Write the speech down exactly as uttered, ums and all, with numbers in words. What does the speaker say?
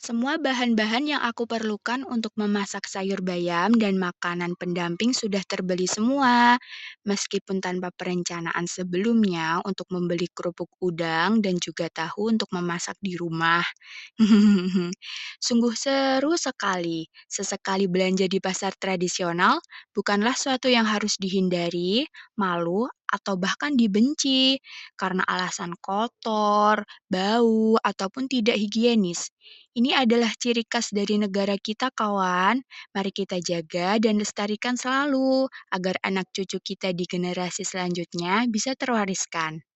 Semua bahan-bahan yang aku perlukan untuk memasak sayur bayam dan makanan pendamping sudah terbeli semua. Meskipun tanpa perencanaan sebelumnya untuk membeli kerupuk udang dan juga tahu untuk memasak di rumah. Sungguh seru sekali. Sesekali belanja di pasar tradisional bukanlah suatu yang harus dihindari, malu, atau bahkan dibenci karena alasan kotor, bau, ataupun tidak higienis. Ini adalah ciri khas dari negara kita, kawan. Mari kita jaga dan lestarikan selalu agar anak cucu kita di generasi selanjutnya bisa terwariskan.